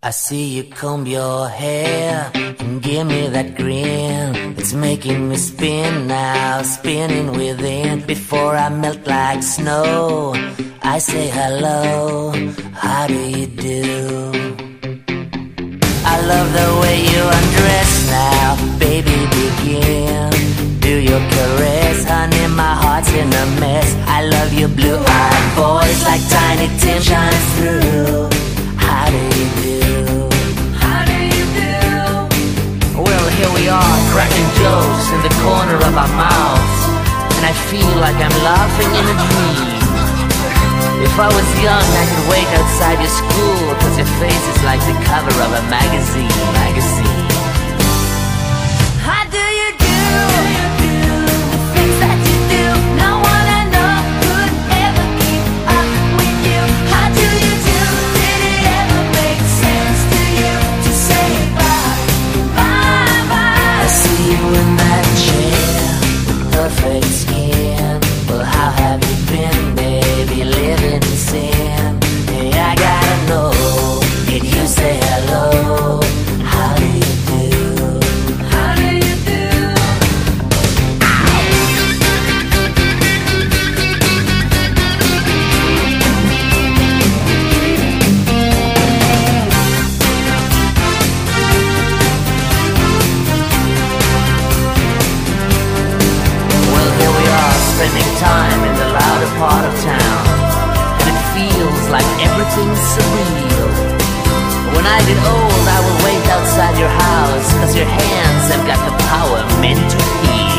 I see you comb your hair and give me that grin. It's making me spin now, spinning within. Before I melt like snow, I say hello, how do you do? I love the way you undress now, baby begin. Do your caress, honey, my heart's in a mess. I love your blue-eyed voice like Tiny Tim shines through. How do you do? How do you do? Well, here we are, cracking jokes in the corner of our mouths, and I feel like I'm laughing in a dream. If I was young, I could wait outside your school, 'cause your face is like the cover of a magazine. How do you do? The things that you do, no one I know could ever keep up with you. How do you do? Did it ever make sense to you to say bye, bye, bye? I see you in that chair, perfect skin. Well, how have you been, baby, living in sin? Hey, I gotta know, did you say hello? How do you do? How do you do? Well, here we are, spending time in the louder part of town, and it feels like everything's surreal. When I get old, I will wait outside your house, 'cause your hands have got the power meant to heal.